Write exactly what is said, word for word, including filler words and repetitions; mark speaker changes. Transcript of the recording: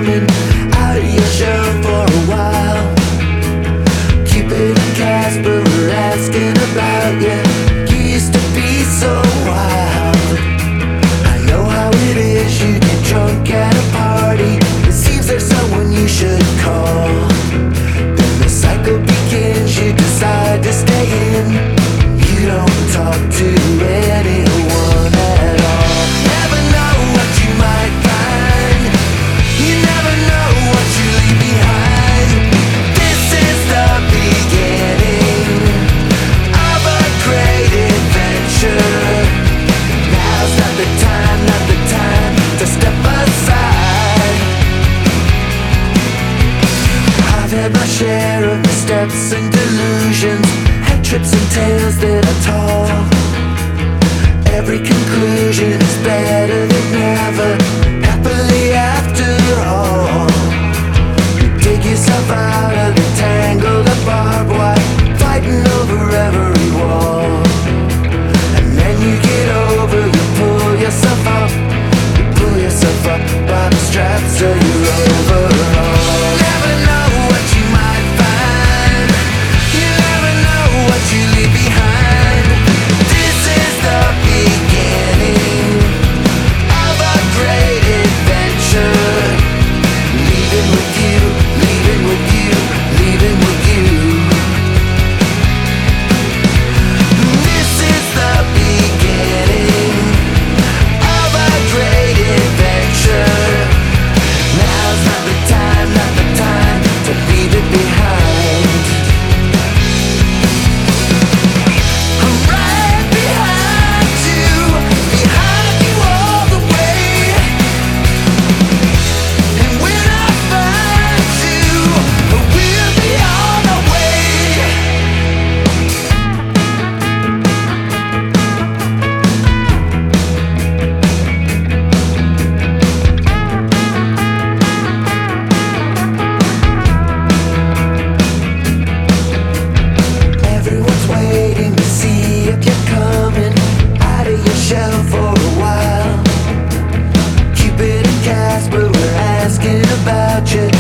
Speaker 1: coming out of your shell for a while. Cupid and Casper were asking about you. You used to be so wild. I know how it is, you get drunk at a party. It seems there's someone you should call. Then the cycle begins, you decide to stay in. You don't talk to anyone at all. Never know what you might find. You never know what you leave behind. This is the beginning of a great adventure. Now's not the time, not the time to step aside. I've had my share of missteps and delusions, had trips and tales that are tall. Every conclusion is better than never, happily after all. You dig yourself out of the tangle of barbed wire, fighting over every wall. And then you get over, you pull yourself up, you pull yourself up by the straps of your overall. Never know what you might find. You never know what you leave behind. This is the beginning of a great adventure. Leaving with you, leaving with you, leaving with you. This is the beginning of a great adventure. Now's not the time, not the time to leave it behind. I'm right behind you, behind you all the way. And when I find you, we'll be on our way. Everyone's waiting to see if you're coming out of your shell for a while. Cupid and Casper were asking about you.